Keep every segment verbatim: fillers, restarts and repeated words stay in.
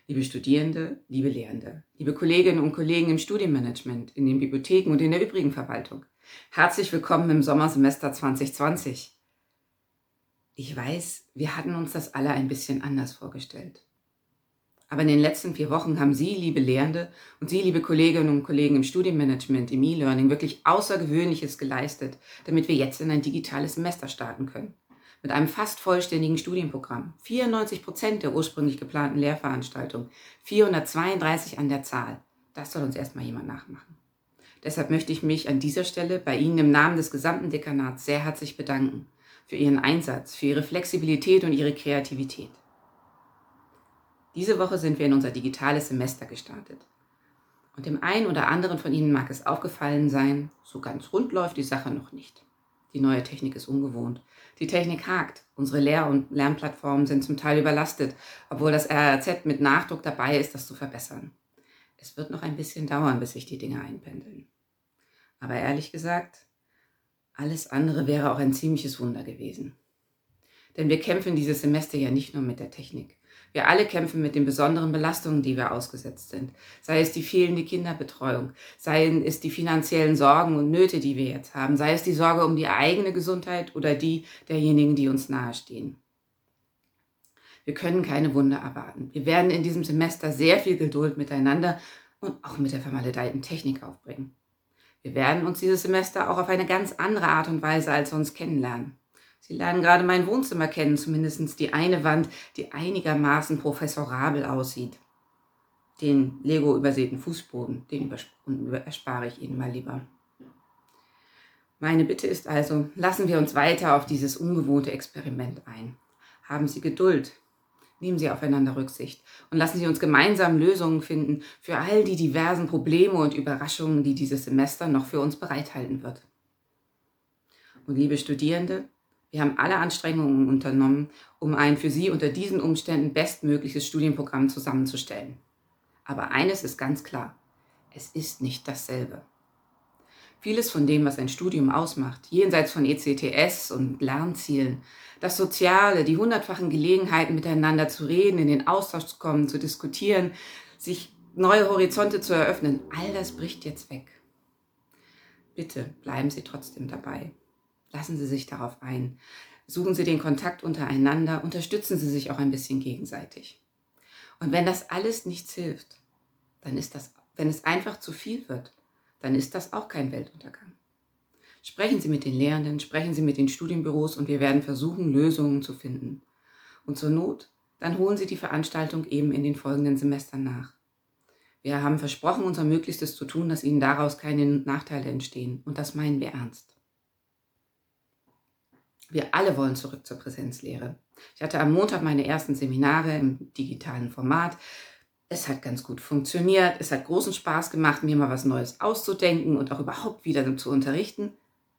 Liebe Studierende, liebe Lehrende, liebe Kolleginnen und Kollegen im Studienmanagement, in den Bibliotheken und in der übrigen Verwaltung. Herzlich willkommen im Sommersemester zwanzig zwanzig. Ich weiß, wir hatten uns das alle ein bisschen anders vorgestellt. Aber in den letzten vier Wochen haben Sie, liebe Lehrende, und Sie, liebe Kolleginnen und Kollegen im Studienmanagement, im E-Learning, wirklich Außergewöhnliches geleistet, damit wir jetzt in ein digitales Semester starten können. Mit einem fast vollständigen Studienprogramm, vierundneunzig Prozent der ursprünglich geplanten Lehrveranstaltungen, vierhundertzweiunddreißig an der Zahl. Das soll uns erstmal jemand nachmachen. Deshalb möchte ich mich an dieser Stelle bei Ihnen im Namen des gesamten Dekanats sehr herzlich bedanken für Ihren Einsatz, für Ihre Flexibilität und Ihre Kreativität. Diese Woche sind wir in unser digitales Semester gestartet. Und dem einen oder anderen von Ihnen mag es aufgefallen sein, so ganz rund läuft die Sache noch nicht. Die neue Technik ist ungewohnt. Die Technik hakt. Unsere Lehr- und Lernplattformen sind zum Teil überlastet, obwohl das R R Z mit Nachdruck dabei ist, das zu verbessern. Es wird noch ein bisschen dauern, bis sich die Dinge einpendeln. Aber ehrlich gesagt, alles andere wäre auch ein ziemliches Wunder gewesen. Denn wir kämpfen dieses Semester ja nicht nur mit der Technik. Wir alle kämpfen mit den besonderen Belastungen, die wir ausgesetzt sind. Sei es die fehlende Kinderbetreuung, seien es die finanziellen Sorgen und Nöte, die wir jetzt haben, sei es die Sorge um die eigene Gesundheit oder die derjenigen, die uns nahestehen. Wir können keine Wunder erwarten. Wir werden in diesem Semester sehr viel Geduld miteinander und auch mit der vermaledeiten Technik aufbringen. Wir werden uns dieses Semester auch auf eine ganz andere Art und Weise als sonst kennenlernen. Sie lernen gerade mein Wohnzimmer kennen, zumindest die eine Wand, die einigermaßen professorabel aussieht. Den Lego-übersäten Fußboden, den erspare ich Ihnen mal lieber. Meine Bitte ist also, lassen wir uns weiter auf dieses ungewohnte Experiment ein. Haben Sie Geduld, nehmen Sie aufeinander Rücksicht und lassen Sie uns gemeinsam Lösungen finden für all die diversen Probleme und Überraschungen, die dieses Semester noch für uns bereithalten wird. Und liebe Studierende, wir haben alle Anstrengungen unternommen, um ein für Sie unter diesen Umständen bestmögliches Studienprogramm zusammenzustellen. Aber eines ist ganz klar, es ist nicht dasselbe. Vieles von dem, was ein Studium ausmacht, jenseits von E C T S und Lernzielen, das Soziale, die hundertfachen Gelegenheiten miteinander zu reden, in den Austausch zu kommen, zu diskutieren, sich neue Horizonte zu eröffnen, all das bricht jetzt weg. Bitte bleiben Sie trotzdem dabei. Lassen Sie sich darauf ein. Suchen Sie den Kontakt untereinander, unterstützen Sie sich auch ein bisschen gegenseitig. Und wenn das alles nichts hilft, dann ist das, wenn es einfach zu viel wird, dann ist das auch kein Weltuntergang. Sprechen Sie mit den Lehrenden, sprechen Sie mit den Studienbüros und wir werden versuchen, Lösungen zu finden. Und zur Not, dann holen Sie die Veranstaltung eben in den folgenden Semestern nach. Wir haben versprochen, unser Möglichstes zu tun, dass Ihnen daraus keine Nachteile entstehen. Und das meinen wir ernst. Wir alle wollen zurück zur Präsenzlehre. Ich hatte am Montag meine ersten Seminare im digitalen Format. Es hat ganz gut funktioniert. Es hat großen Spaß gemacht, mir mal was Neues auszudenken und auch überhaupt wieder zu unterrichten.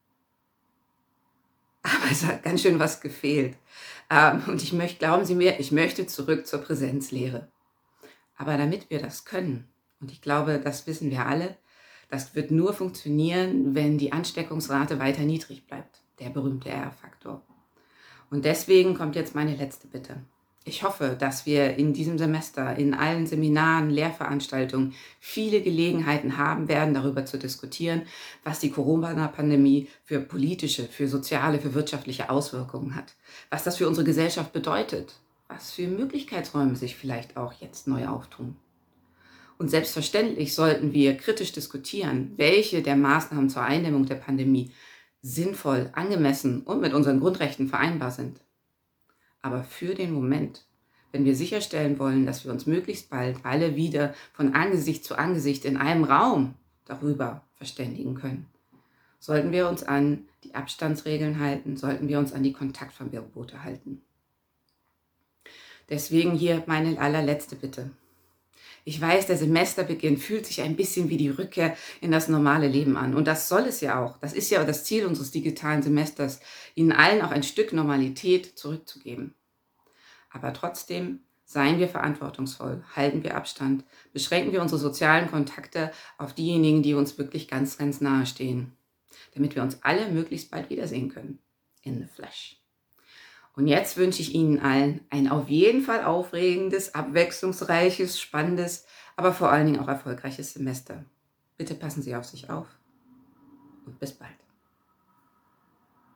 Aber es hat ganz schön was gefehlt. Und ich möchte, glauben Sie mir, ich möchte zurück zur Präsenzlehre. Aber damit wir das können, und ich glaube, das wissen wir alle, das wird nur funktionieren, wenn die Ansteckungsrate weiter niedrig bleibt. Der berühmte R-Faktor. Und deswegen kommt jetzt meine letzte Bitte. Ich hoffe, dass wir in diesem Semester in allen Seminaren, Lehrveranstaltungen viele Gelegenheiten haben werden, darüber zu diskutieren, was die Corona-Pandemie für politische, für soziale, für wirtschaftliche Auswirkungen hat, was das für unsere Gesellschaft bedeutet, was für Möglichkeitsräume sich vielleicht auch jetzt neu auftun. Und selbstverständlich sollten wir kritisch diskutieren, welche der Maßnahmen zur Eindämmung der Pandemie sinnvoll, angemessen und mit unseren Grundrechten vereinbar sind. Aber für den Moment, wenn wir sicherstellen wollen, dass wir uns möglichst bald alle wieder von Angesicht zu Angesicht in einem Raum darüber verständigen können, sollten wir uns an die Abstandsregeln halten, sollten wir uns an die Kontaktverbote halten. Deswegen hier meine allerletzte Bitte. Ich weiß, der Semesterbeginn fühlt sich ein bisschen wie die Rückkehr in das normale Leben an. Und das soll es ja auch. Das ist ja das Ziel unseres digitalen Semesters, Ihnen allen auch ein Stück Normalität zurückzugeben. Aber trotzdem, seien wir verantwortungsvoll, halten wir Abstand, beschränken wir unsere sozialen Kontakte auf diejenigen, die uns wirklich ganz, ganz nahe stehen, damit wir uns alle möglichst bald wiedersehen können. In the flesh. Und jetzt wünsche ich Ihnen allen ein auf jeden Fall aufregendes, abwechslungsreiches, spannendes, aber vor allen Dingen auch erfolgreiches Semester. Bitte passen Sie auf sich auf und bis bald.